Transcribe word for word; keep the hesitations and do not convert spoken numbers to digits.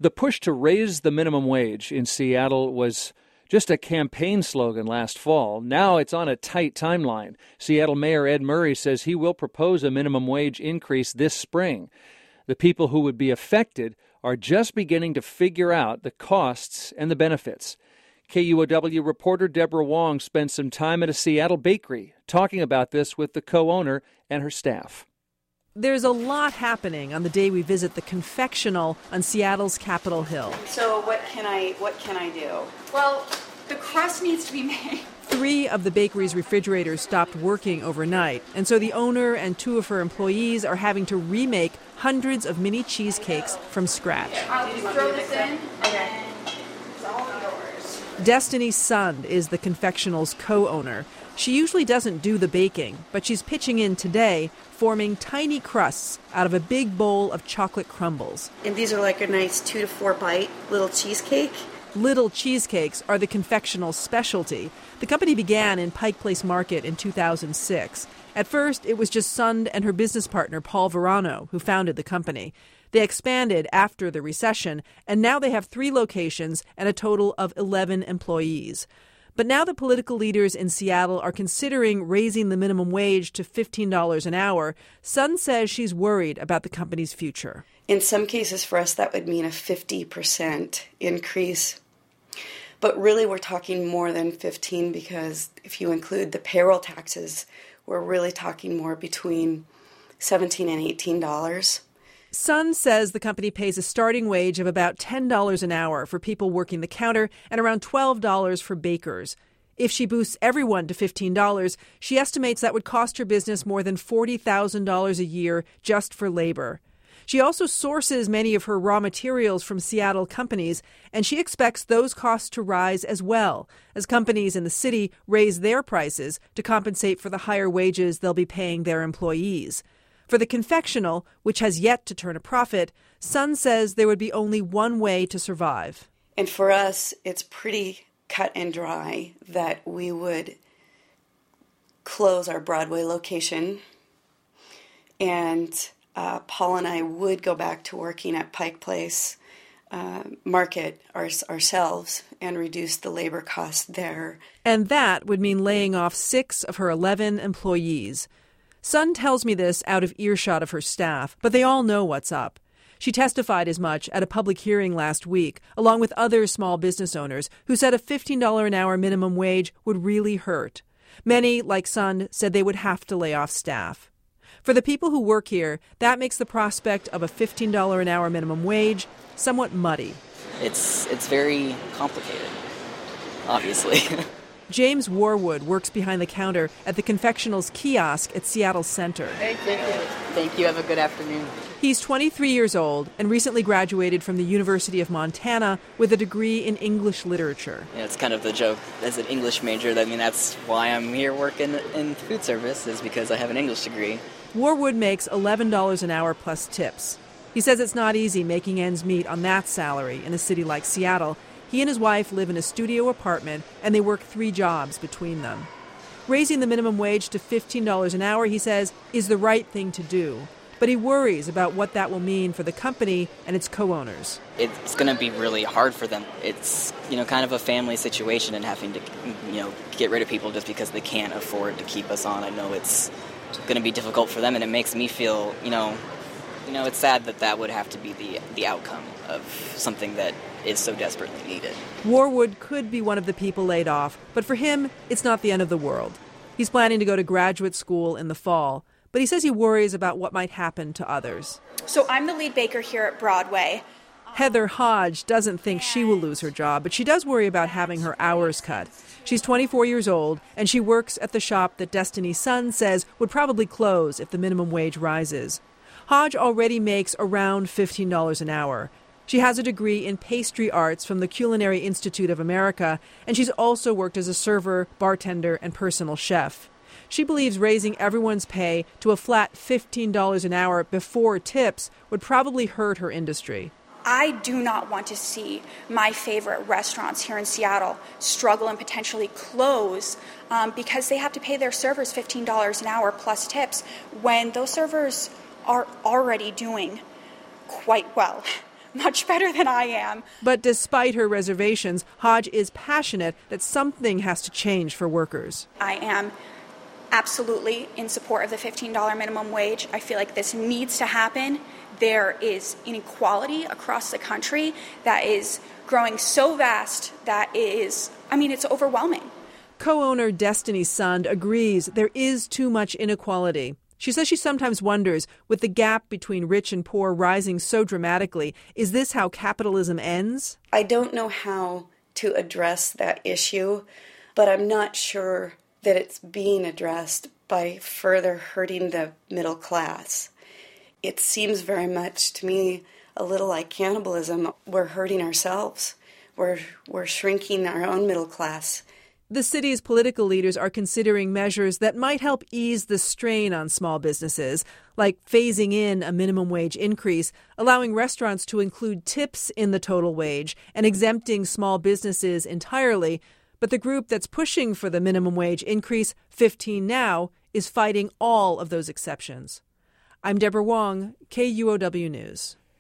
The push to raise the minimum wage in Seattle was just a campaign slogan last fall. Now it's on a tight timeline. Seattle Mayor Ed Murray says he will propose a minimum wage increase this spring. The people who would be affected are just beginning to figure out the costs and the benefits. K U O W reporter Deborah Wong spent some time at a Seattle bakery talking about this with the co-owner and her staff. There's a lot happening on the day we visit the confectional on Seattle's Capitol Hill. So what can I what can I do? Well, the crust needs to be made. Three of the bakery's refrigerators stopped working overnight, and so the owner and two of her employees are having to remake hundreds of mini cheesecakes from scratch. I'll just throw this in. Okay. It's all yours. Destiny Sund is the confectional's co-owner. She usually doesn't do the baking, but she's pitching in today, forming tiny crusts out of a big bowl of chocolate crumbles. And these are like a nice two to four bite little cheesecake. Little cheesecakes are the confectional's specialty. The company began in Pike Place Market in two thousand six. At first, it was just Sund and her business partner, Paul Verano, who founded the company. They expanded after the recession, and now they have three locations and a total of eleven employees. But now the political leaders in Seattle are considering raising the minimum wage to fifteen dollars an hour. Sund says she's worried about the company's future. In some cases for us, that would mean a fifty percent increase. But really, we're talking more than fifteen because if you include the payroll taxes, we're really talking more between seventeen and eighteen dollars. Sund says the company pays a starting wage of about ten dollars an hour for people working the counter and around twelve dollars for bakers. If she boosts everyone to fifteen dollars, she estimates that would cost her business more than forty thousand dollars a year just for labor. She also sources many of her raw materials from Seattle companies, and she expects those costs to rise as well, as companies in the city raise their prices to compensate for the higher wages they'll be paying their employees. For the confectional, which has yet to turn a profit, Sund says there would be only one way to survive. And for us, it's pretty cut and dry that we would close our Broadway location, and uh, Paul and I would go back to working at Pike Place uh, Market our, ourselves and reduce the labor costs there. And that would mean laying off six of her eleven employees. Sund tells me this out of earshot of her staff, but they all know what's up. She testified as much at a public hearing last week, along with other small business owners who said a fifteen dollars an hour minimum wage would really hurt. Many, like Sund, said they would have to lay off staff. For the people who work here, that makes the prospect of a fifteen dollars an hour minimum wage somewhat muddy. It's it's very complicated, obviously. James Warwood works behind the counter at the confectional's kiosk at Seattle Center. Thank you. Thank you. Have a good afternoon. He's twenty-three years old and recently graduated from the University of Montana with a degree in English literature. Yeah, it's kind of the joke. As an English major, I mean, that's why I'm here working in food service, is because I have an English degree. Warwood makes eleven dollars an hour plus tips. He says it's not easy making ends meet on that salary in a city like Seattle. He and his wife live in a studio apartment, and they work three jobs between them. Raising the minimum wage to fifteen dollars an hour, he says, is the right thing to do. But he worries about what that will mean for the company and its co-owners. It's going to be really hard for them. It's, you know, kind of a family situation, and having to, you know, get rid of people just because they can't afford to keep us on. I know it's going to be difficult for them, and it makes me feel, you know, you know, it's sad that that would have to be the the outcome of something that is so desperately needed. Warwood could be one of the people laid off, but for him, it's not the end of the world. He's planning to go to graduate school in the fall, but he says he worries about what might happen to others. So I'm the lead baker here at Broadway. Heather Hodge doesn't think she will lose her job, but she does worry about having her hours cut. She's twenty-four years old, and she works at the shop that Destiny Sund says would probably close if the minimum wage rises. Hodge already makes around fifteen dollars an hour. She has a degree in pastry arts from the Culinary Institute of America, and she's also worked as a server, bartender, and personal chef. She believes raising everyone's pay to a flat fifteen dollars an hour before tips would probably hurt her industry. I do not want to see my favorite restaurants here in Seattle struggle and potentially close um, because they have to pay their servers fifteen dollars an hour plus tips when those servers are already doing quite well much better than I am. But despite her reservations, Hodge is passionate that something has to change for workers. I am absolutely in support of the fifteen dollars minimum wage. I feel like this needs to happen. There is inequality across the country that is growing so vast that it is, I mean, it's overwhelming. Co-owner Destiny Sund agrees there is too much inequality. She says she sometimes wonders, with the gap between rich and poor rising so dramatically, is this how capitalism ends? I don't know how to address that issue, but I'm not sure that it's being addressed by further hurting the middle class. It seems very much to me a little like cannibalism. We're hurting ourselves. We're, we're shrinking our own middle class. The city's political leaders are considering measures that might help ease the strain on small businesses, like phasing in a minimum wage increase, allowing restaurants to include tips in the total wage, and exempting small businesses entirely. But the group that's pushing for the minimum wage increase, fifteen Now, is fighting all of those exceptions. I'm Deborah Wong, K U O W News.